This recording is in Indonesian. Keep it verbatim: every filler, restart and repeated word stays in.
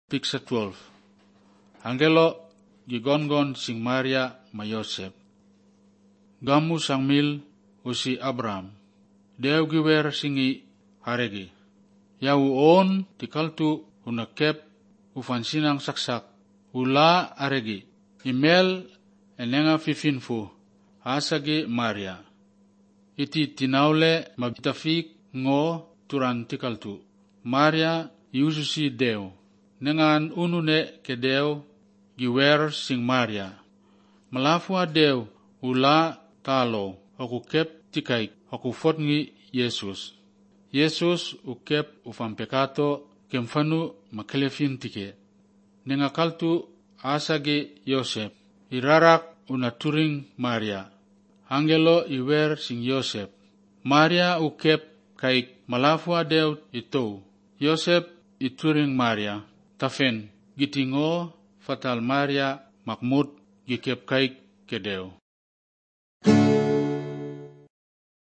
Picture twelve. Angelo gigongon sing Maria ma Yosef. Gamu sang mil usi Abraham. Deu giwer singi haregi. Yau on tikaltu unakep ufan sinang saksak. Ula aregi. Imel enenga fifinfu. Asagi Maria. Iti tinaule mabitafik ngo turan tikaltu. Maria yususi deu. Nengan unune ke deu giwer sing Maria. Melafua deu ula talo aku kep tikaik aku fotngi Yesus. Yesus ukep ufam pekato kemfanu makelefin tike. Nenga kaltu asage Yosef. Irarak unaturing Maria. Angelo iwer sing Yosef. Maria ukep kaik malafua deu itu. Yosef ituring Maria. Tafen gitingo fatal Maria makmud gikep kaik kedeu.